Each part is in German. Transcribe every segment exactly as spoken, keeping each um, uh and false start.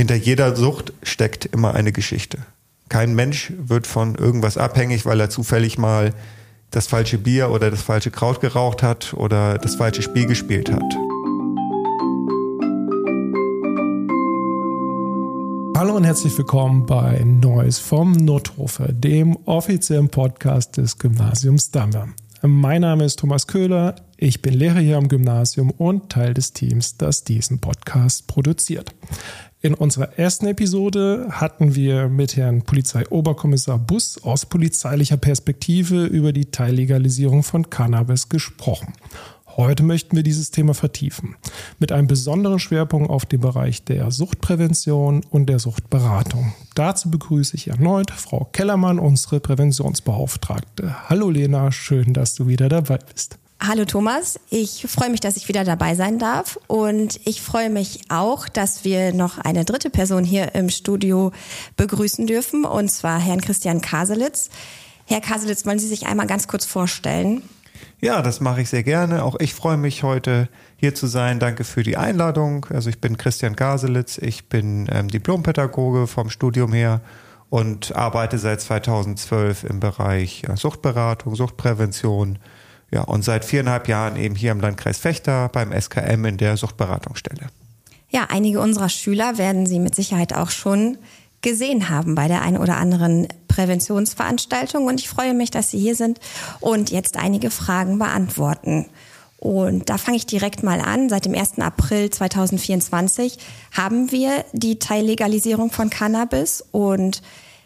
hinter jeder Sucht steckt immer eine Geschichte. Kein Mensch wird von irgendwas abhängig, weil er zufällig mal das falsche Bier oder das falsche Kraut geraucht hat oder das falsche Spiel gespielt hat. Hallo und herzlich willkommen bei Neues vom Nothofe, dem offiziellen Podcast des Gymnasiums Damme. Mein Name ist Thomas Köhler, ich bin Lehrer hier am Gymnasium und Teil des Teams, das diesen Podcast produziert. In unserer ersten Episode hatten wir mit Herrn Polizeioberkommissar Buss aus polizeilicher Perspektive über die Teillegalisierung von Cannabis gesprochen. Heute möchten wir dieses Thema vertiefen, mit einem besonderen Schwerpunkt auf den Bereich der Suchtprävention und der Suchtberatung. Dazu begrüße ich erneut Frau Kellermann, unsere Präventionsbeauftragte. Hallo Lena, schön, dass du wieder dabei bist. Hallo Thomas, ich freue mich, dass ich wieder dabei sein darf und ich freue mich auch, dass wir noch eine dritte Person hier im Studio begrüßen dürfen, und zwar Herrn Christian Kaselitz. Herr Kaselitz, wollen Sie sich einmal ganz kurz vorstellen? Ja, das mache ich sehr gerne. Auch ich freue mich, heute hier zu sein. Danke für die Einladung. Also ich bin Christian Kaselitz, ich bin ähm, Diplompädagoge vom Studium her und arbeite seit zweitausendzwölf im Bereich ja, Suchtberatung, Suchtprävention. Ja, und seit viereinhalb Jahren eben hier im Landkreis Vechta beim S K M in der Suchtberatungsstelle. Ja, einige unserer Schüler werden Sie mit Sicherheit auch schon gesehen haben bei der einen oder anderen Präventionsveranstaltung, und ich freue mich, dass Sie hier sind und jetzt einige Fragen beantworten. Und da fange ich direkt mal an. Seit dem ersten April zweitausendvierundzwanzig haben wir die Teillegalisierung von Cannabis, und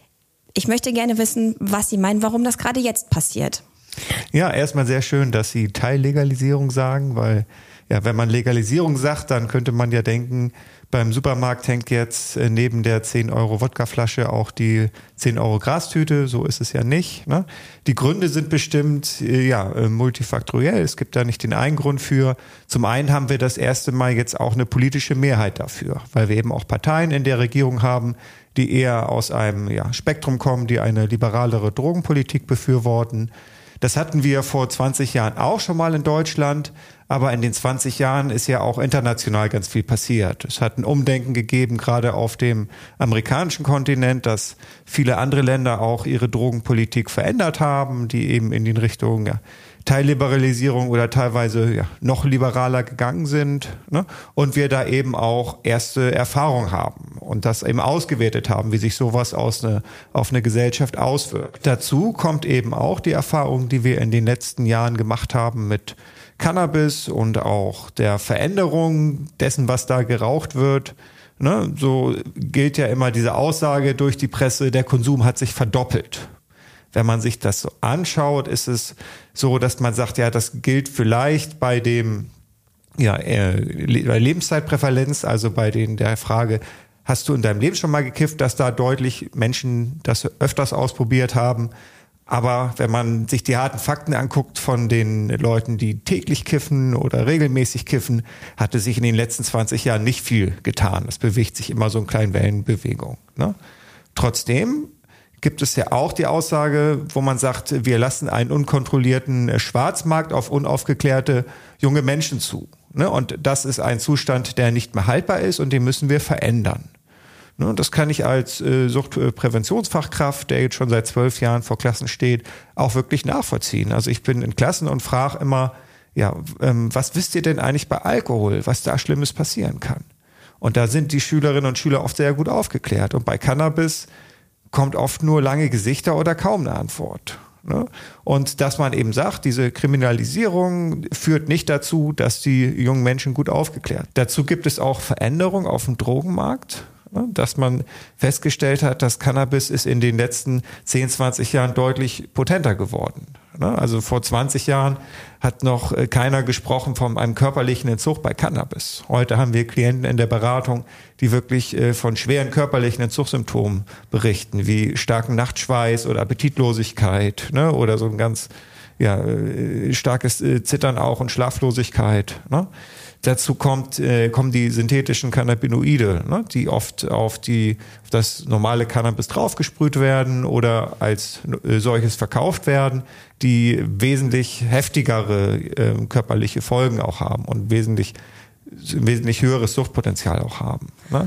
ich möchte gerne wissen, was Sie meinen, warum das gerade jetzt passiert. Ja, erstmal sehr schön, dass Sie Teillegalisierung sagen, weil ja, wenn man Legalisierung sagt, dann könnte man ja denken, beim Supermarkt hängt jetzt neben der zehn Euro Wodkaflasche auch die zehn Euro Grastüte. So ist es ja nicht, ne? Die Gründe sind bestimmt ja multifaktoriell. Es gibt da nicht den einen Grund für. Zum einen haben wir das erste Mal jetzt auch eine politische Mehrheit dafür, weil wir eben auch Parteien in der Regierung haben, die eher aus einem ja, Spektrum kommen, die eine liberalere Drogenpolitik befürworten. Das hatten wir vor zwanzig Jahren auch schon mal in Deutschland, aber in den zwanzig Jahren ist ja auch international ganz viel passiert. Es hat ein Umdenken gegeben, gerade auf dem amerikanischen Kontinent, dass viele andere Länder auch ihre Drogenpolitik verändert haben, die eben in die Richtung ja, Teilliberalisierung oder teilweise ja, noch liberaler gegangen sind, ne? Und wir da eben auch erste Erfahrung haben und das eben ausgewertet haben, wie sich sowas aus eine, auf eine Gesellschaft auswirkt. Dazu kommt eben auch die Erfahrung, die wir in den letzten Jahren gemacht haben mit Cannabis und auch der Veränderung dessen, was da geraucht wird. Ne? So gilt ja immer diese Aussage durch die Presse, der Konsum hat sich verdoppelt. Wenn man sich das so anschaut, ist es so, dass man sagt, ja, das gilt vielleicht bei dem ja, äh, Lebenszeitprävalenz, also bei den, der Frage, hast du in deinem Leben schon mal gekifft, dass da deutlich Menschen das öfters ausprobiert haben. Aber wenn man sich die harten Fakten anguckt von den Leuten, die täglich kiffen oder regelmäßig kiffen, hatte sich in den letzten zwanzig Jahren nicht viel getan. Es bewegt sich immer so in kleinen Wellenbewegungen. Ne? Trotzdem gibt es ja auch die Aussage, wo man sagt, wir lassen einen unkontrollierten Schwarzmarkt auf unaufgeklärte junge Menschen zu. Ne? Und das ist ein Zustand, der nicht mehr haltbar ist, und den müssen wir verändern. Ne? Das kann ich als äh, Suchtpräventionsfachkraft, der jetzt schon seit zwölf Jahren vor Klassen steht, auch wirklich nachvollziehen. Also ich bin in Klassen und frage immer, ja, ähm, was wisst ihr denn eigentlich bei Alkohol, was da Schlimmes passieren kann? Und da sind die Schülerinnen und Schüler oft sehr gut aufgeklärt. Und bei Cannabis kommt oft nur lange Gesichter oder kaum eine Antwort. Ne? Und dass man eben sagt, diese Kriminalisierung führt nicht dazu, dass die jungen Menschen gut aufgeklärt. Dazu gibt es auch Veränderungen auf dem Drogenmarkt, ne? Dass man festgestellt hat, dass Cannabis ist in den letzten zehn, zwanzig Jahren deutlich potenter geworden. Ne? Also vor zwanzig Jahren hat noch keiner gesprochen von einem körperlichen Entzug bei Cannabis. Heute haben wir Klienten in der Beratung, die wirklich von schweren körperlichen Entzugssymptomen berichten, wie starken Nachtschweiß oder Appetitlosigkeit, ne? Oder so ein ganz ja, starkes Zittern auch und Schlaflosigkeit. Ne? Dazu kommt, äh, kommen die synthetischen Cannabinoide, ne, die oft auf, die, auf das normale Cannabis draufgesprüht werden oder als äh, solches verkauft werden, die wesentlich heftigere äh, körperliche Folgen auch haben und wesentlich, wesentlich höheres Suchtpotenzial auch haben. Ne?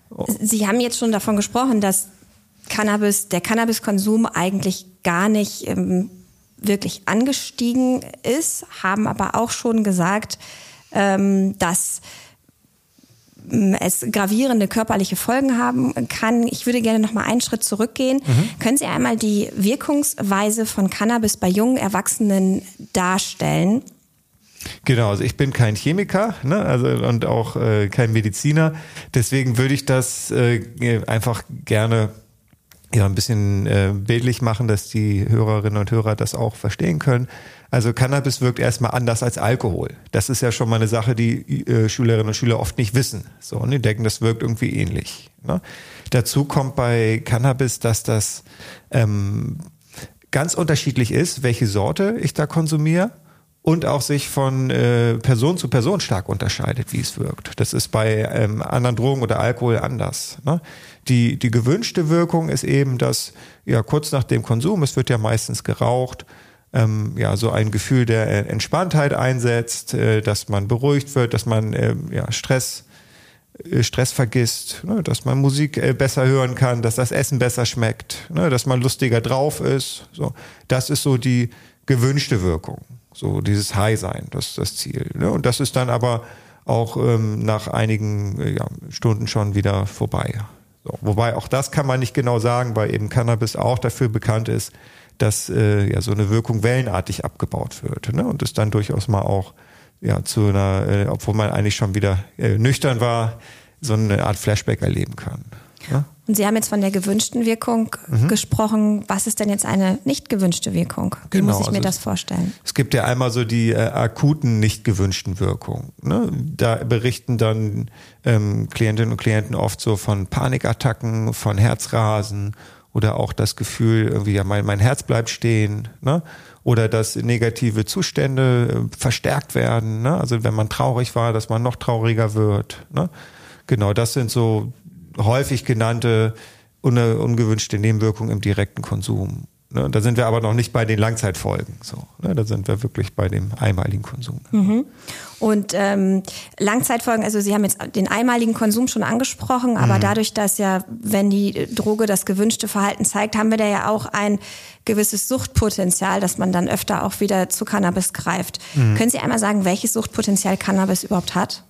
Sie haben jetzt schon davon gesprochen, dass Cannabis, der Cannabiskonsum eigentlich gar nicht ähm, wirklich angestiegen ist, haben aber auch schon gesagt, ähm, dass es gravierende körperliche Folgen haben kann. Ich würde gerne noch mal einen Schritt zurückgehen. Mhm. Können Sie einmal die Wirkungsweise von Cannabis bei jungen Erwachsenen darstellen? Genau, also ich bin kein Chemiker, ne, also und auch äh, kein Mediziner. Deswegen würde ich das äh, einfach gerne ja ein bisschen äh, bildlich machen, dass die Hörerinnen und Hörer das auch verstehen können. Also Cannabis wirkt erstmal anders als Alkohol. Das ist ja schon mal eine Sache, die äh, Schülerinnen und Schüler oft nicht wissen. So, und die denken, das wirkt irgendwie ähnlich. Ne? Dazu kommt bei Cannabis, dass das ähm, ganz unterschiedlich ist, welche Sorte ich da konsumiere und auch sich von äh, Person zu Person stark unterscheidet, wie es wirkt. Das ist bei ähm, anderen Drogen oder Alkohol anders. Ne? Die, die gewünschte Wirkung ist eben, dass ja kurz nach dem Konsum, es wird ja meistens geraucht, ähm, ja so ein Gefühl der Entspanntheit einsetzt, äh, dass man beruhigt wird, dass man äh, ja Stress äh, Stress vergisst, ne? Dass man Musik äh, besser hören kann, dass das Essen besser schmeckt, ne? Dass man lustiger drauf ist. So, das ist so die gewünschte Wirkung. So dieses High-Sein, das ist das Ziel. Ne? Und das ist dann aber auch ähm, nach einigen äh, ja, Stunden schon wieder vorbei. So, wobei auch das kann man nicht genau sagen, weil eben Cannabis auch dafür bekannt ist, dass äh, ja so eine Wirkung wellenartig abgebaut wird. Ne? Und es dann durchaus mal auch ja zu einer, äh, obwohl man eigentlich schon wieder äh, nüchtern war, so eine Art Flashback erleben kann. Ja? Und Sie haben jetzt von der gewünschten Wirkung mhm. gesprochen. Was ist denn jetzt eine nicht gewünschte Wirkung? Wie genau, muss ich mir also das vorstellen? Es gibt ja einmal so die äh, akuten nicht gewünschten Wirkungen. Ne? Da berichten dann ähm, Klientinnen und Klienten oft so von Panikattacken, von Herzrasen oder auch das Gefühl, irgendwie ja mein, mein Herz bleibt stehen. Ne? Oder dass negative Zustände äh, verstärkt werden. Ne? Also wenn man traurig war, dass man noch trauriger wird. Ne? Genau, das sind so häufig genannte un- ungewünschte Nebenwirkungen im direkten Konsum. Ne? Da sind wir aber noch nicht bei den Langzeitfolgen. So, ne? Da sind wir wirklich bei dem einmaligen Konsum. Mhm. Und ähm, Langzeitfolgen, also Sie haben jetzt den einmaligen Konsum schon angesprochen, aber mhm. dadurch, dass ja, wenn die Droge das gewünschte Verhalten zeigt, haben wir da ja auch ein gewisses Suchtpotenzial, dass man dann öfter auch wieder zu Cannabis greift. Mhm. Können Sie einmal sagen, welches Suchtpotenzial Cannabis überhaupt hat?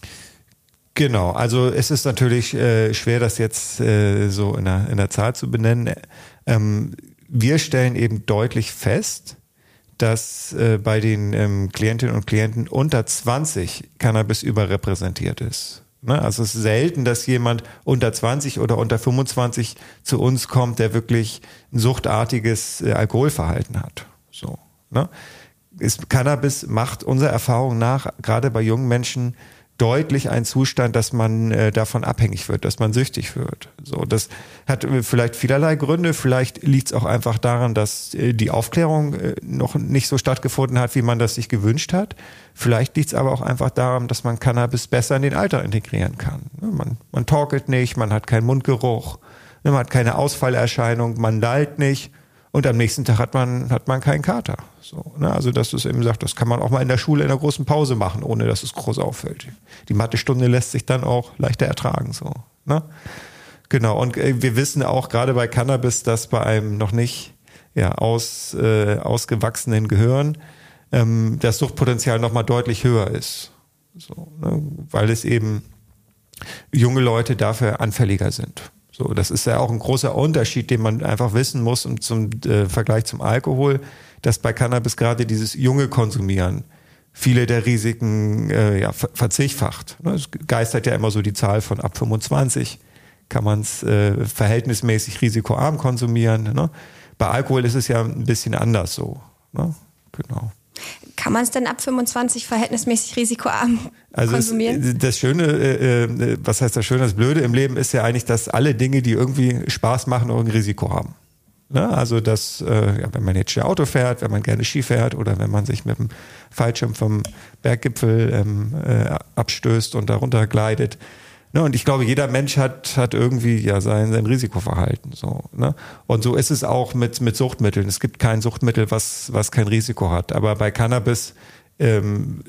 Genau, also es ist natürlich äh, schwer, das jetzt äh, so in der, in der Zahl zu benennen. Ähm, wir stellen eben deutlich fest, dass äh, bei den ähm, Klientinnen und Klienten unter zwanzig Cannabis überrepräsentiert ist. Ne? Also es ist selten, dass jemand unter zwanzig oder unter fünfundzwanzig zu uns kommt, der wirklich ein suchtartiges äh, Alkoholverhalten hat. So, ne? Ist, Cannabis macht unserer Erfahrung nach, gerade bei jungen Menschen, deutlich ein Zustand, dass man äh, davon abhängig wird, dass man süchtig wird. So, das hat äh, vielleicht vielerlei Gründe. Vielleicht liegt es auch einfach daran, dass äh, die Aufklärung äh, noch nicht so stattgefunden hat, wie man das sich gewünscht hat. Vielleicht liegt es aber auch einfach daran, dass man Cannabis besser in den Alltag integrieren kann. Ne? Man, man torkelt nicht, man hat keinen Mundgeruch, ne? Man hat keine Ausfallerscheinung, man lallt nicht. Und am nächsten Tag hat man, hat man keinen Kater. So, ne? Also, dass es eben sagt, das kann man auch mal in der Schule in einer großen Pause machen, ohne dass es groß auffällt. Die Mathestunde lässt sich dann auch leichter ertragen, so, ne? Genau. Und äh, wir wissen auch gerade bei Cannabis, dass bei einem noch nicht, ja, aus, äh, ausgewachsenen Gehirn, ähm, das Suchtpotenzial nochmal deutlich höher ist. So, ne? Weil es eben junge Leute dafür anfälliger sind. So, das ist ja auch ein großer Unterschied, den man einfach wissen muss und zum äh, Vergleich zum Alkohol, dass bei Cannabis gerade dieses junge Konsumieren viele der Risiken äh, ja, ver- verzigfacht. Es geistert ja immer so die Zahl von ab fünfundzwanzig, kann man es äh, verhältnismäßig risikoarm konsumieren. Ne? Bei Alkohol ist es ja ein bisschen anders so. Ne? Genau. Kann man es denn ab fünfundzwanzig verhältnismäßig risikoarm also konsumieren? Es, das Schöne, äh, was heißt das Schöne, das Blöde im Leben ist ja eigentlich, dass alle Dinge, die irgendwie Spaß machen, auch ein Risiko haben. Ne? Also dass, äh, ja, wenn man jetzt Auto fährt, wenn man gerne Ski fährt oder wenn man sich mit dem Fallschirm vom Berggipfel ähm, äh, abstößt und darunter gleitet. Ne? Und ich glaube, jeder Mensch hat, hat irgendwie ja sein, sein Risikoverhalten. So, ne? Und so ist es auch mit, mit Suchtmitteln. Es gibt kein Suchtmittel, was, was kein Risiko hat. Aber bei Cannabis ähm,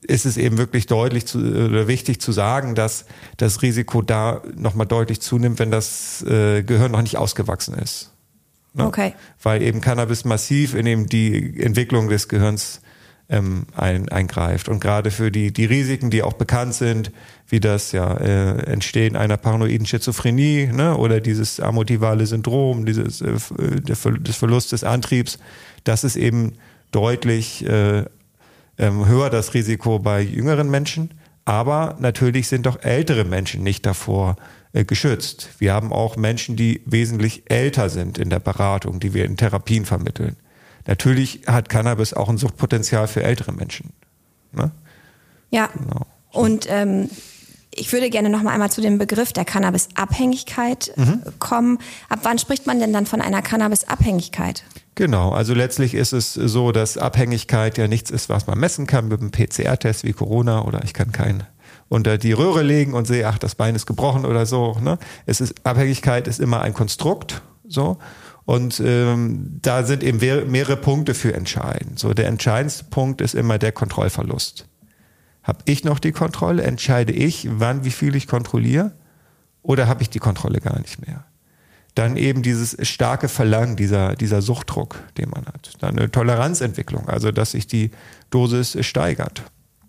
ist es eben wirklich deutlich zu, oder wichtig zu sagen, dass das Risiko da nochmal deutlich zunimmt, wenn das äh, Gehirn noch nicht ausgewachsen ist. Ne? Okay. Weil eben Cannabis massiv in eben die Entwicklung des Gehirns ähm, ein, eingreift. Und gerade für die, die Risiken, die auch bekannt sind, wie das ja äh, Entstehen einer paranoiden Schizophrenie, ne, oder dieses amotivale Syndrom, dieses äh, der, des Verlust des Antriebs, das ist eben deutlich äh, ähm, höher das Risiko bei jüngeren Menschen. Aber natürlich sind auch ältere Menschen nicht davor äh, geschützt. Wir haben auch Menschen, die wesentlich älter sind in der Beratung, die wir in Therapien vermitteln. Natürlich hat Cannabis auch ein Suchtpotenzial für ältere Menschen. Ne? Ja, genau. Und ähm, ich würde gerne noch mal einmal zu dem Begriff der Cannabis-Abhängigkeit mhm. kommen. Ab wann spricht man denn dann von einer Cannabis-Abhängigkeit? Genau, also letztlich ist es so, dass Abhängigkeit ja nichts ist, was man messen kann mit einem P C R-Test wie Corona, oder ich kann keinen unter die Röhre legen und sehe, ach, das Bein ist gebrochen oder so. Ne? Es ist, Abhängigkeit ist immer ein Konstrukt, so. Und ähm, da sind eben mehrere Punkte für entscheidend. So, der entscheidendste Punkt ist immer der Kontrollverlust. Habe ich noch die Kontrolle? Entscheide ich, wann, wie viel ich kontrolliere? Oder habe ich die Kontrolle gar nicht mehr? Dann eben dieses starke Verlangen, dieser, dieser Suchtdruck, den man hat. Dann eine Toleranzentwicklung, also dass sich die Dosis steigert.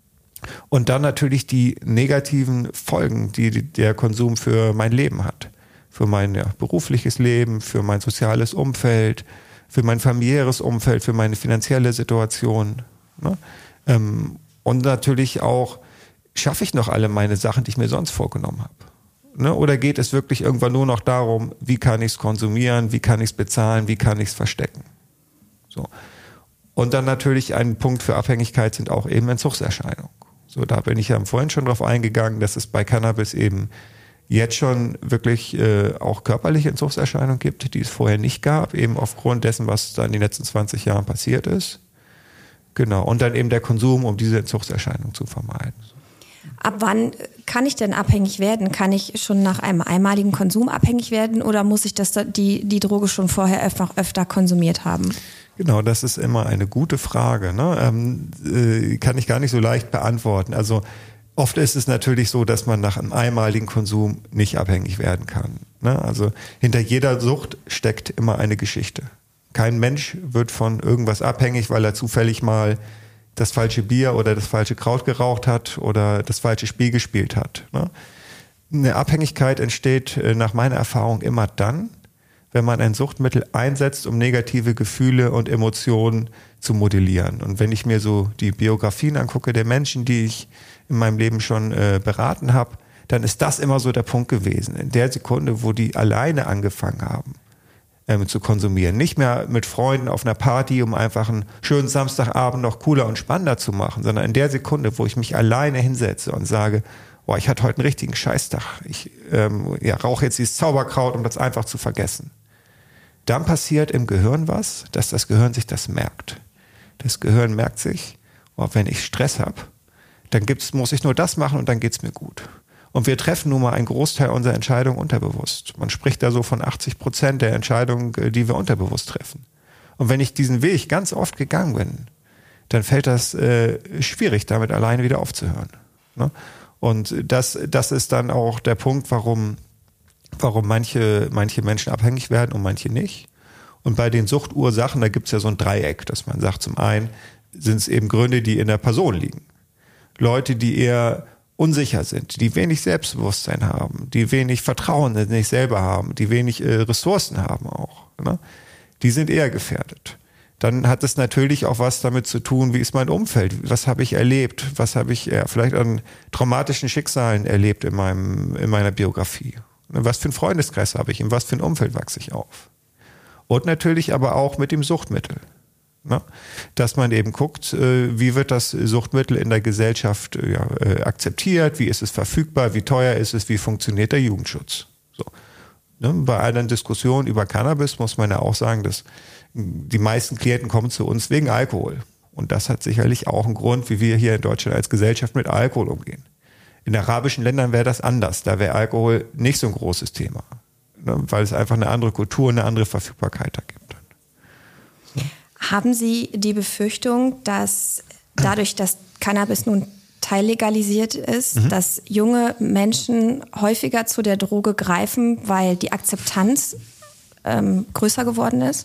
Und dann natürlich die negativen Folgen, die der Konsum für mein Leben hat. Für mein ja, berufliches Leben, für mein soziales Umfeld, für mein familiäres Umfeld, für meine finanzielle Situation. Ne? Ähm, und natürlich auch, schaffe ich noch alle meine Sachen, die ich mir sonst vorgenommen habe? Ne? Oder geht es wirklich irgendwann nur noch darum, wie kann ich es konsumieren, wie kann ich es bezahlen, wie kann ich es verstecken? So. Und dann natürlich ein Punkt für Abhängigkeit sind auch eben Entzugserscheinungen. So, da bin ich ja vorhin schon drauf eingegangen, dass es bei Cannabis eben jetzt schon wirklich äh, auch körperliche Entzugserscheinungen gibt, die es vorher nicht gab, eben aufgrund dessen, was da in den letzten zwanzig Jahren passiert ist. Genau. Und dann eben der Konsum, um diese Entzugserscheinung zu vermeiden. Ab wann kann ich denn abhängig werden? Kann ich schon nach einem einmaligen Konsum abhängig werden oder muss ich das, die, die Droge schon vorher öfter, öfter konsumiert haben? Genau, das ist immer eine gute Frage. Ne? Ähm, äh, kann ich gar nicht so leicht beantworten. Also oft ist es natürlich so, dass man nach einem einmaligen Konsum nicht abhängig werden kann. Ne? Also hinter jeder Sucht steckt immer eine Geschichte. Kein Mensch wird von irgendwas abhängig, weil er zufällig mal das falsche Bier oder das falsche Kraut geraucht hat oder das falsche Spiel gespielt hat. Ne? Eine Abhängigkeit entsteht nach meiner Erfahrung immer dann, wenn man ein Suchtmittel einsetzt, um negative Gefühle und Emotionen zu modellieren. Und wenn ich mir so die Biografien angucke der Menschen, die ich in meinem Leben schon äh, beraten habe, dann ist das immer so der Punkt gewesen. In der Sekunde, wo die alleine angefangen haben ähm, zu konsumieren, nicht mehr mit Freunden auf einer Party, um einfach einen schönen Samstagabend noch cooler und spannender zu machen, sondern in der Sekunde, wo ich mich alleine hinsetze und sage, boah, ich hatte heute einen richtigen Scheißtag, ich ähm, ja, rauche jetzt dieses Zauberkraut, um das einfach zu vergessen. Dann passiert im Gehirn was, dass das Gehirn sich das merkt. Das Gehirn merkt sich, oh, wenn ich Stress habe, dann gibt's, muss ich nur das machen und dann geht's mir gut. Und wir treffen nun mal einen Großteil unserer Entscheidungen unterbewusst. Man spricht da so von achtzig Prozent der Entscheidungen, die wir unterbewusst treffen. Und wenn ich diesen Weg ganz oft gegangen bin, dann fällt das äh, schwierig, damit alleine wieder aufzuhören. Ne? Und das, das ist dann auch der Punkt, warum, warum manche, manche Menschen abhängig werden und manche nicht. Und bei den Suchtursachen, da gibt's ja so ein Dreieck, dass man sagt, zum einen sind es eben Gründe, die in der Person liegen. Leute, die eher unsicher sind, die wenig Selbstbewusstsein haben, die wenig Vertrauen in sich selber haben, die wenig äh, Ressourcen haben auch. Ne? Die sind eher gefährdet. Dann hat es natürlich auch was damit zu tun, wie ist mein Umfeld, was habe ich erlebt, was habe ich ja, vielleicht an traumatischen Schicksalen erlebt in meinem in meiner Biografie. Was für einen Freundeskreis habe ich, in was für ein Umfeld wachse ich auf. Und natürlich aber auch mit dem Suchtmittel. Ne? Dass man eben guckt, äh, wie wird das Suchtmittel in der Gesellschaft äh, ja, äh, akzeptiert, wie ist es verfügbar, wie teuer ist es, wie funktioniert der Jugendschutz. So. Ne? Bei einer Diskussion über Cannabis muss man ja auch sagen, dass die meisten Klienten kommen zu uns wegen Alkohol. Und das hat sicherlich auch einen Grund, wie wir hier in Deutschland als Gesellschaft mit Alkohol umgehen. In arabischen Ländern wäre das anders. Da wäre Alkohol nicht so ein großes Thema. Ne? Weil es einfach eine andere Kultur, eine andere Verfügbarkeit da gibt. So. Haben Sie die Befürchtung, dass dadurch, dass Cannabis nun teillegalisiert ist, mhm. dass junge Menschen häufiger zu der Droge greifen, weil die Akzeptanz ähm, größer geworden ist?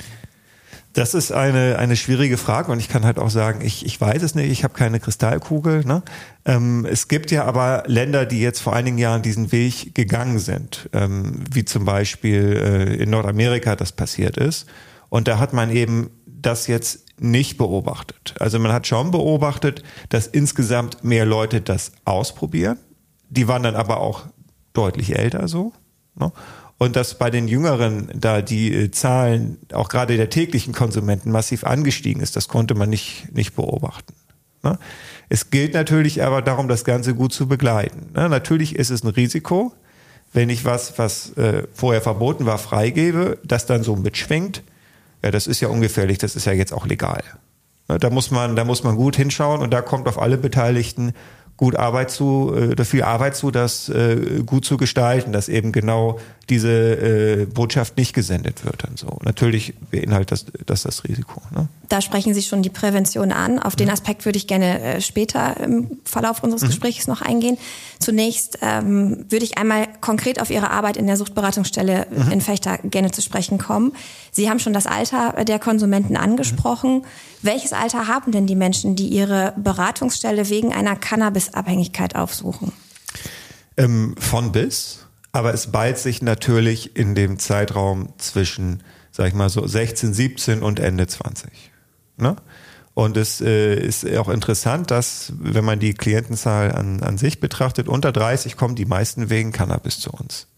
Das ist eine, eine schwierige Frage und ich kann halt auch sagen, ich, ich weiß es nicht, ich habe keine Kristallkugel. Ne? Ähm, es gibt ja aber Länder, die jetzt vor einigen Jahren diesen Weg gegangen sind, ähm, wie zum Beispiel äh, in Nordamerika das passiert ist. Und da hat man eben das jetzt nicht beobachtet. Also man hat schon beobachtet, dass insgesamt mehr Leute das ausprobieren. Die waren dann aber auch deutlich älter so. Ne? Und dass bei den Jüngeren da die äh, Zahlen, auch gerade der täglichen Konsumenten, massiv angestiegen ist, das konnte man nicht, nicht beobachten. Ne? Es gilt natürlich aber darum, das Ganze gut zu begleiten. Ne? Natürlich ist es ein Risiko, wenn ich was, was äh, vorher verboten war, freigebe, das dann so mitschwingt. Ja, das ist ja ungefährlich, das ist ja jetzt auch legal. Ne? Da muss man, da muss man gut hinschauen und da kommt auf alle Beteiligten gut Arbeit zu, äh, viel Arbeit zu, das äh, gut zu gestalten, dass eben genau diese äh, Botschaft nicht gesendet wird und so. Natürlich beinhaltet das, das das Risiko. Ne? Da sprechen Sie schon die Prävention an. Auf den Aspekt würde ich gerne äh, später im Verlauf unseres mhm. Gesprächs noch eingehen. Zunächst ähm, würde ich einmal konkret auf Ihre Arbeit in der Suchtberatungsstelle mhm. in Vechta gerne zu sprechen kommen. Sie haben schon das Alter der Konsumenten angesprochen. Mhm. Welches Alter haben denn die Menschen, die Ihre Beratungsstelle wegen einer Cannabisabhängigkeit aufsuchen? Ähm, von bis. Aber es ballt sich natürlich in dem Zeitraum zwischen, sag ich mal so, sechzehn, siebzehn und Ende zwanzig. Ne? Und es äh, ist auch interessant, dass, wenn man die Klientenzahl an, an sich betrachtet, unter dreißig kommen die meisten wegen Cannabis zu uns.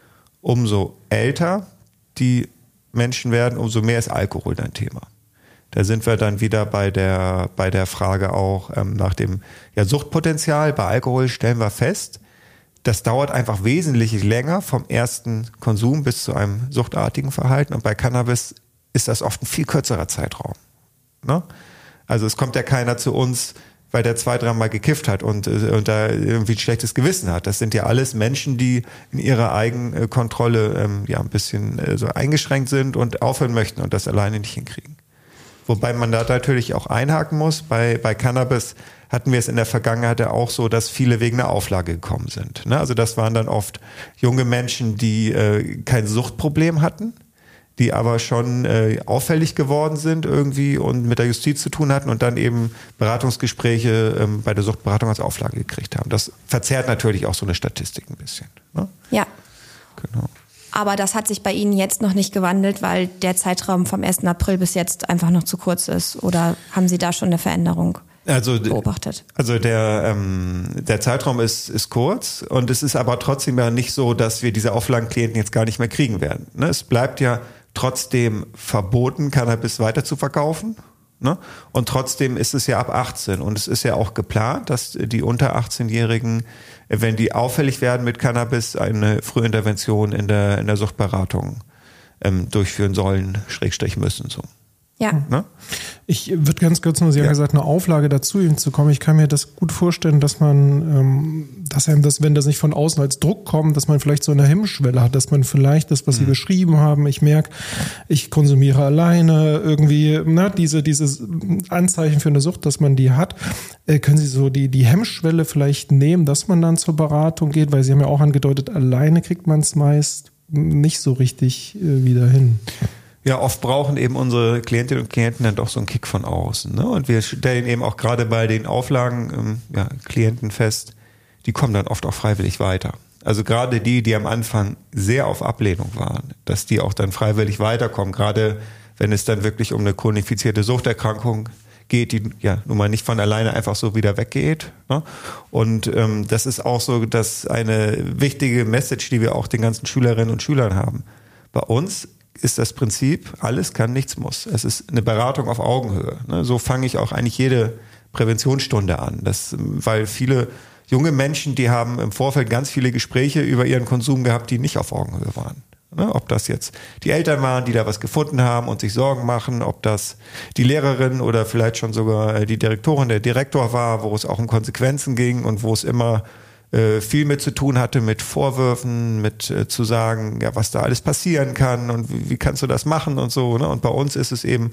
Umso älter die Menschen werden, umso mehr ist Alkohol ein Thema. Da sind wir dann wieder bei der, bei der Frage auch ähm, nach dem ja, Suchtpotenzial. Bei Alkohol stellen wir fest, das dauert einfach wesentlich länger vom ersten Konsum bis zu einem suchtartigen Verhalten. Und bei Cannabis ist das oft ein viel kürzerer Zeitraum. Ne? Also es kommt ja keiner zu uns, weil der zwei, dreimal gekifft hat und, und da irgendwie ein schlechtes Gewissen hat. Das sind ja alles Menschen, die in ihrer Eigenkontrolle ähm, ja ein bisschen äh, so eingeschränkt sind und aufhören möchten und das alleine nicht hinkriegen. Wobei man da natürlich auch einhaken muss. Bei, bei Cannabis hatten wir es in der Vergangenheit ja auch so, dass viele wegen einer Auflage gekommen sind. Ne? Also das waren dann oft junge Menschen, die äh, kein Suchtproblem hatten, die aber schon äh, auffällig geworden sind irgendwie und mit der Justiz zu tun hatten und dann eben Beratungsgespräche ähm, bei der Suchtberatung als Auflage gekriegt haben. Das verzerrt natürlich auch so eine Statistik ein bisschen. Ne? Ja. Genau. Aber das hat sich bei Ihnen jetzt noch nicht gewandelt, weil der Zeitraum vom ersten April bis jetzt einfach noch zu kurz ist. Oder haben Sie da schon eine Veränderung also, beobachtet? Also der, ähm, der Zeitraum ist, ist kurz und es ist aber trotzdem ja nicht so, dass wir diese Auflagenklienten jetzt gar nicht mehr kriegen werden. Ne? Es bleibt ja trotzdem verboten, Cannabis weiter zu verkaufen. Ne? Und trotzdem ist es ja ab achtzehn und es ist ja auch geplant, dass die unter achtzehnjährigen, wenn die auffällig werden mit Cannabis, eine Frühintervention in der, in der Suchtberatung ähm, durchführen sollen, Schrägstrich müssen. So. Ja. Ne? Ich würde ganz kurz nur, Sie haben Ja. gesagt, eine Auflage dazu hinzukommen. Ich kann mir das gut vorstellen, dass man, ähm, dass einem das, wenn das nicht von außen als Druck kommt, dass man vielleicht so eine Hemmschwelle hat, dass man vielleicht das, was Sie beschrieben haben, ich merke, ich konsumiere alleine, irgendwie, na, diese, dieses Anzeichen für eine Sucht, dass man die hat. Äh, können Sie so die, die Hemmschwelle vielleicht nehmen, dass man dann zur Beratung geht? Weil Sie haben ja auch angedeutet, alleine kriegt man es meist nicht so richtig äh, wieder hin. Ja, oft brauchen eben unsere Klientinnen und Klienten dann doch so einen Kick von außen. Ne? Und wir stellen eben auch gerade bei den Auflagen ähm, ja, Klienten fest, die kommen dann oft auch freiwillig weiter. Also gerade die, die am Anfang sehr auf Ablehnung waren, dass die auch dann freiwillig weiterkommen, gerade wenn es dann wirklich um eine chronifizierte Suchterkrankung geht, die ja nun mal nicht von alleine einfach so wieder weggeht. Ne? Und ähm, das ist auch so, dass eine wichtige Message, die wir auch den ganzen Schülerinnen und Schülern haben. Bei uns ist das Prinzip, alles kann, nichts muss. Es ist eine Beratung auf Augenhöhe. Ne? So fange ich auch eigentlich jede Präventionsstunde an. Das, weil viele junge Menschen, die haben im Vorfeld ganz viele Gespräche über ihren Konsum gehabt, die nicht auf Augenhöhe waren. Ne? Ob das jetzt die Eltern waren, die da was gefunden haben und sich Sorgen machen, ob das die Lehrerin oder vielleicht schon sogar die Direktorin, der Direktor war, wo es auch um Konsequenzen ging und wo es immer viel mit zu tun hatte, mit Vorwürfen, mit äh, zu sagen, ja, was da alles passieren kann und wie, wie kannst du das machen und so. Ne? Und bei uns ist es eben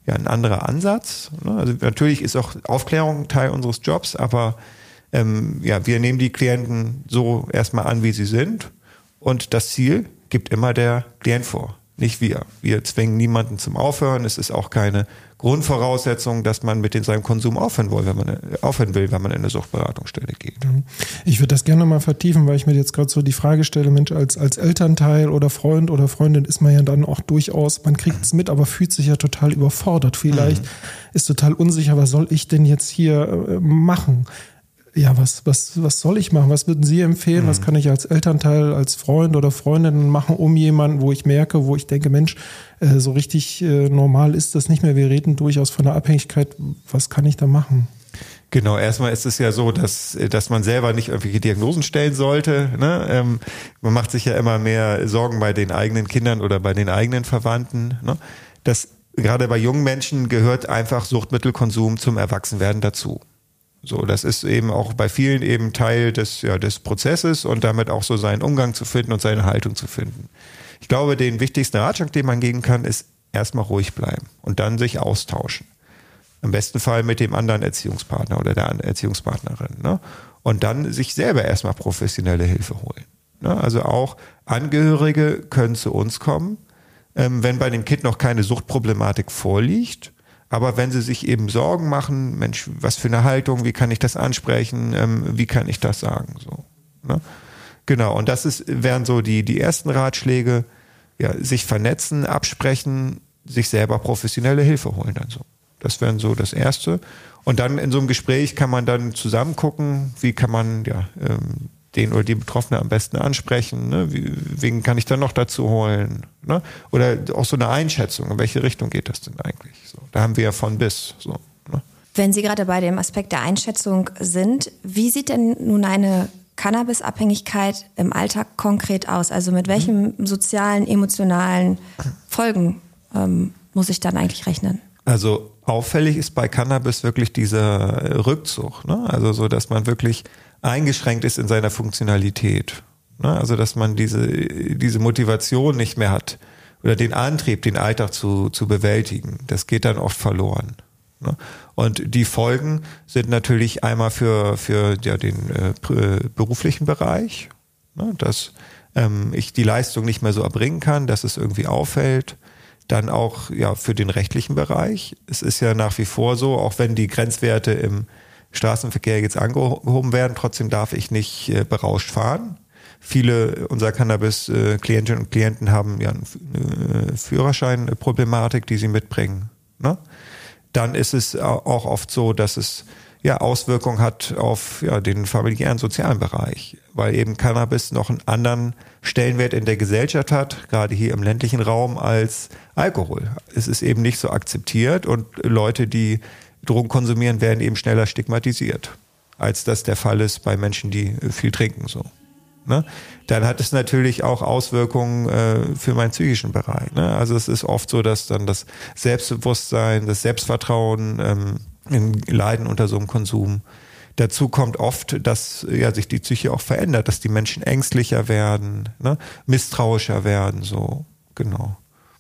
ja ein anderer Ansatz. Also natürlich ist auch Aufklärung Teil unseres Jobs, aber ähm, ja, wir nehmen die Klienten so erstmal an, wie sie sind, und das Ziel gibt immer der Klient vor, nicht wir. Wir zwingen niemanden zum Aufhören. Es ist auch keine Grundvoraussetzung, dass man mit seinem Konsum aufhören will, wenn man aufhören will, wenn man in eine Suchtberatungsstelle geht. Ich würde das gerne mal vertiefen, weil ich mir jetzt gerade so die Frage stelle, Mensch, als, als Elternteil oder Freund oder Freundin ist man ja dann auch durchaus, man kriegt es mit, aber fühlt sich ja total überfordert. Vielleicht mhm. ist total unsicher, was soll ich denn jetzt hier äh, machen? Ja, was, was, was soll ich machen? Was würden Sie empfehlen? Mhm. Was kann ich als Elternteil, als Freund oder Freundin machen, um jemanden, wo ich merke, wo ich denke, Mensch, äh, so richtig äh, normal ist das nicht mehr. Wir reden durchaus von der Abhängigkeit. Was kann ich da machen? Genau, erstmal ist es ja so, dass, dass man selber nicht irgendwelche Diagnosen stellen sollte. Ne? Ähm, man macht sich ja immer mehr Sorgen bei den eigenen Kindern oder bei den eigenen Verwandten. Ne? Das, gerade bei jungen Menschen gehört einfach Suchtmittelkonsum zum Erwachsenwerden dazu. So, das ist eben auch bei vielen eben Teil des, ja, des Prozesses und damit auch so seinen Umgang zu finden und seine Haltung zu finden. Ich glaube, den wichtigsten Ratschlag, den man geben kann, ist erstmal ruhig bleiben und dann sich austauschen. Im besten Fall mit dem anderen Erziehungspartner oder der Erziehungspartnerin. Ne? Und dann sich selber erstmal professionelle Hilfe holen. Ne? Also auch Angehörige können zu uns kommen, ähm, wenn bei dem Kind noch keine Suchtproblematik vorliegt. Aber wenn sie sich eben Sorgen machen, Mensch, was für eine Haltung, wie kann ich das ansprechen, ähm, wie kann ich das sagen, so. Ne? Genau. Und das ist, wären so die, die ersten Ratschläge, ja, sich vernetzen, absprechen, sich selber professionelle Hilfe holen dann so. Das wären so das Erste. Und dann in so einem Gespräch kann man dann zusammen gucken, wie kann man, ja, ähm, den oder die Betroffene am besten ansprechen, ne? Wie, wen kann ich dann noch dazu holen, ne? Oder auch so eine Einschätzung, in welche Richtung geht das denn eigentlich? So, da haben wir ja von bis. So, ne? Wenn Sie gerade bei dem Aspekt der Einschätzung sind, wie sieht denn nun eine Cannabisabhängigkeit im Alltag konkret aus? Also mit welchen mhm. sozialen, emotionalen Folgen ähm, muss ich dann eigentlich rechnen? Also auffällig ist bei Cannabis wirklich dieser Rückzug, ne? Also so, dass man wirklich eingeschränkt ist in seiner Funktionalität. Ne? Also dass man diese, diese Motivation nicht mehr hat oder den Antrieb, den Alltag zu, zu bewältigen. Das geht dann oft verloren. Ne? Und die Folgen sind natürlich einmal für, für ja, den äh, beruflichen Bereich, ne? Dass ähm, ich die Leistung nicht mehr so erbringen kann, dass es irgendwie auffällt. Dann auch ja für den rechtlichen Bereich. Es ist ja nach wie vor so, auch wenn die Grenzwerte im Straßenverkehr jetzt angehoben werden, trotzdem darf ich nicht äh, berauscht fahren. Viele unserer Cannabis-Klientinnen und Klienten haben ja eine Führerscheinproblematik, die sie mitbringen. Ne? Dann ist es auch oft so, dass es ja Auswirkungen hat auf ja, den familiären sozialen Bereich, weil eben Cannabis noch einen anderen Stellenwert in der Gesellschaft hat, gerade hier im ländlichen Raum, als Alkohol. Es ist eben nicht so akzeptiert und Leute, die Drogen konsumieren, werden eben schneller stigmatisiert, als das der Fall ist bei Menschen, die viel trinken. So, ne? Dann hat es natürlich auch Auswirkungen äh, für meinen psychischen Bereich. Ne? Also es ist oft so, dass dann das Selbstbewusstsein, das Selbstvertrauen ähm, im Leiden unter so einem Konsum. Dazu kommt oft, dass ja, sich die Psyche auch verändert, dass die Menschen ängstlicher werden, ne? Misstrauischer werden, so, genau.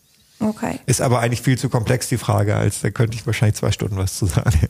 Okay. Ist aber eigentlich viel zu komplex, die Frage, als da könnte ich wahrscheinlich zwei Stunden was zu sagen.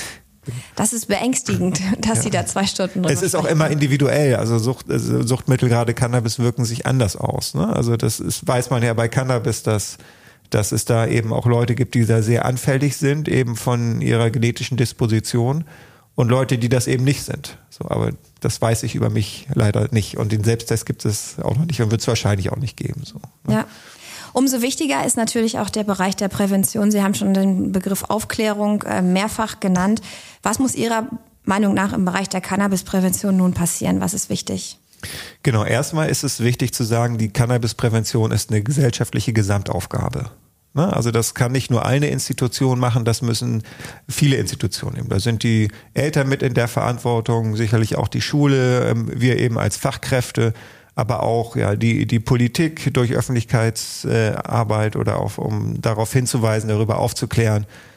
Das ist beängstigend, dass ja. Sie da zwei Stunden drüber Es ist sprechen. auch immer individuell. Also, Sucht, also Suchtmittel, gerade Cannabis, wirken sich anders aus. Ne? Also das ist, weiß man ja bei Cannabis, dass, dass es da eben auch Leute gibt, die da sehr anfällig sind, eben von ihrer genetischen Disposition, und Leute, die das eben nicht sind. So, aber das weiß ich über mich leider nicht. Und den Selbsttest gibt es auch noch nicht und wird es wahrscheinlich auch nicht geben. So, ne? Ja. Umso wichtiger ist natürlich auch der Bereich der Prävention. Sie haben schon den Begriff Aufklärung äh, mehrfach genannt. Was muss Ihrer Meinung nach im Bereich der Cannabisprävention nun passieren? Was ist wichtig? Genau, erstmal ist es wichtig zu sagen, die Cannabisprävention ist eine gesellschaftliche Gesamtaufgabe. Ne? Also das kann nicht nur eine Institution machen, das müssen viele Institutionen nehmen. Da sind die Eltern mit in der Verantwortung, sicherlich auch die Schule, wir eben als Fachkräfte, aber auch ja die die Politik durch Öffentlichkeitsarbeit oder auch um darauf hinzuweisen, darüber aufzuklären.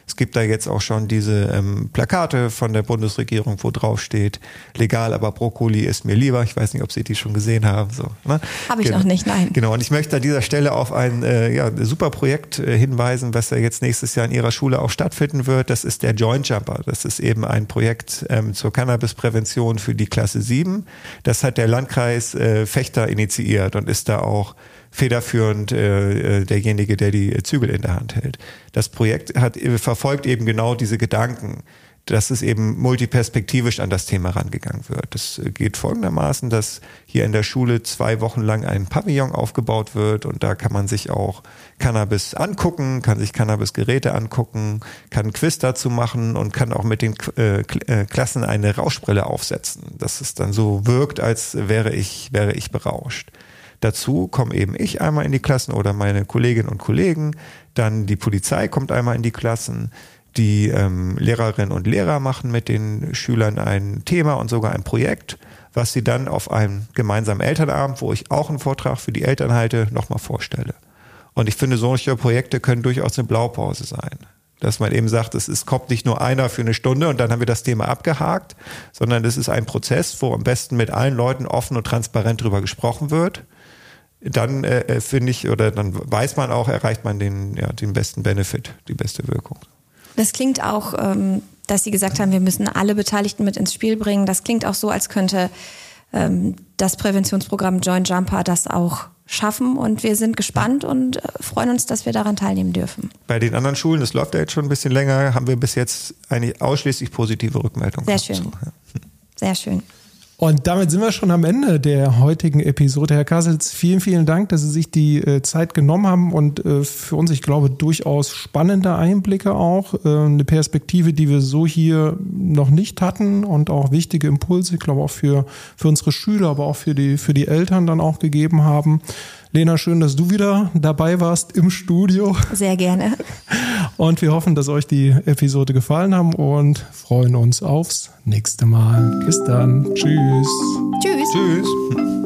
Es gibt da jetzt auch schon diese ähm, Plakate von der Bundesregierung, wo drauf steht, legal, aber Brokkoli ist mir lieber. Ich weiß nicht, ob Sie die schon gesehen haben. So, ne? Habe ich genau. noch nicht, nein. Genau, und ich möchte an dieser Stelle auf ein äh, ja, super Projekt äh, hinweisen, was ja jetzt nächstes Jahr in Ihrer Schule auch stattfinden wird. Das ist der Joint Jumper. Das ist eben ein Projekt ähm, zur Cannabisprävention für die Klasse sieben. Das hat der Landkreis äh, Vechta initiiert und ist da auch federführend äh, derjenige, der die Zügel in der Hand hält. Das Projekt hat verfolgt eben genau diese Gedanken, dass es eben multiperspektivisch an das Thema rangegangen wird. Das geht folgendermaßen, dass hier in der Schule zwei Wochen lang ein Pavillon aufgebaut wird und da kann man sich auch Cannabis angucken, kann sich Cannabis-Geräte angucken, kann ein Quiz dazu machen und kann auch mit den äh, Klassen eine Rauschbrille aufsetzen, dass es dann so wirkt, als wäre ich, wäre ich berauscht. Dazu komme eben ich einmal in die Klassen oder meine Kolleginnen und Kollegen, dann die Polizei kommt einmal in die Klassen, die ähm, Lehrerinnen und Lehrer machen mit den Schülern ein Thema und sogar ein Projekt, was sie dann auf einem gemeinsamen Elternabend, wo ich auch einen Vortrag für die Eltern halte, nochmal vorstelle. Und ich finde, solche Projekte können durchaus eine Blaupause sein. Dass man eben sagt, es ist, kommt nicht nur einer für eine Stunde und dann haben wir das Thema abgehakt, sondern es ist ein Prozess, wo am besten mit allen Leuten offen und transparent drüber gesprochen wird. Dann äh, finde ich, oder dann weiß man auch, erreicht man den, ja, den besten Benefit, die beste Wirkung. Das klingt auch, ähm, dass Sie gesagt haben, wir müssen alle Beteiligten mit ins Spiel bringen. Das klingt auch so, als könnte ähm, das Präventionsprogramm Joint Jumper das auch schaffen. Und wir sind gespannt und äh, freuen uns, dass wir daran teilnehmen dürfen. Bei den anderen Schulen, das läuft ja jetzt schon ein bisschen länger, haben wir bis jetzt eigentlich ausschließlich positive Rückmeldungen. Sehr schön. So, ja. Sehr schön. Und damit sind wir schon am Ende der heutigen Episode. Herr Kassels, vielen, vielen Dank, dass Sie sich die äh, Zeit genommen haben und äh, für uns, ich glaube, durchaus spannende Einblicke auch. Äh, eine Perspektive, die wir so hier noch nicht hatten und auch wichtige Impulse, ich glaube auch für, für unsere Schüler, aber auch für die, für die Eltern dann auch gegeben haben. Lena, schön, dass du wieder dabei warst im Studio. Sehr gerne. Und wir hoffen, dass euch die Episode gefallen haben und freuen uns aufs nächste Mal. Bis dann. Tschüss. Tschüss. Tschüss.